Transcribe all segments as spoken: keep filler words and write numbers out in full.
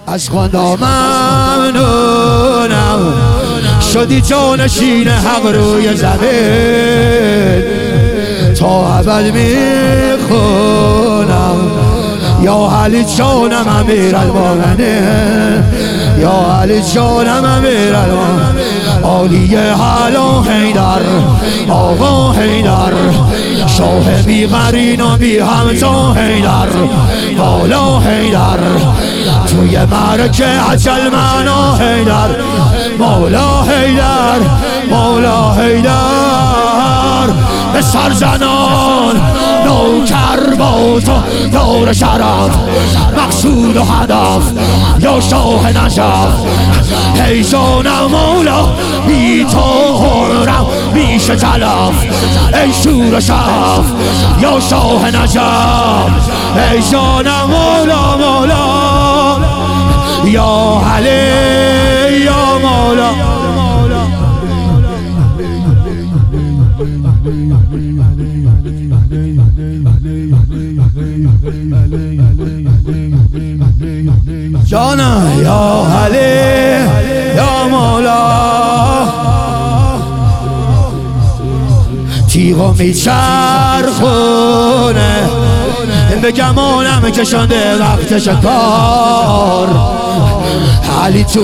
از خدا ممنونم شدی جانشین حق روی زمین، تا ابد میخونم یا علی جانم امیر المؤمنین، یا علی جانم امیر المؤمنین. عالی حالا حیدر آقا حیدر، شاه بی قرین و بی همتا حیدر، مولا حیدر، توی معرکه اجل معنا حیدر، مولا حیدر، مولا حیدر. به سرزنان نوکر با تو دور شرف، مقصود و هدف یا شاه نجف. ای جانم مولا بی تو هرم میشه تلف، ای شور و شرف یا شاه نجف. ای جانم مولا مولا یا علی یا مولا. جانا یا علی یا مولا، تیغو میچرخونه به گمانم کشنده وقت شکار. علی تو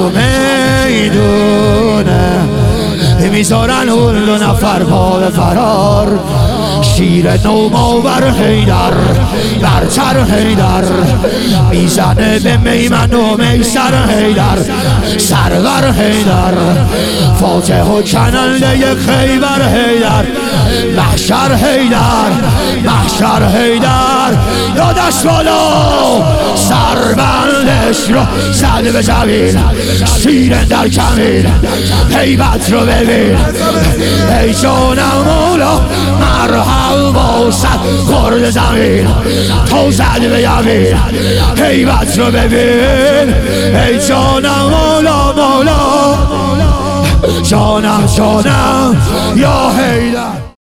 میدونه میذارن اون دو نفر پا به فرار. شیر نوماور حیدر برتر حیدر، میزنه به میمن و میسر حیدر، سرور حیدر، فاتح و کننده خیبر حیدر، محشر حیدر، محشر حیدر. یا دست بالا سربندش رو زده به زمین، شیر در کمین هیبت رو ببین. ای جانم مولا مرحب باشد خورد زمین، تو زده به یمین هیبت رو ببین. ای جانم مولا مولا، جانم جانم یا حیدر.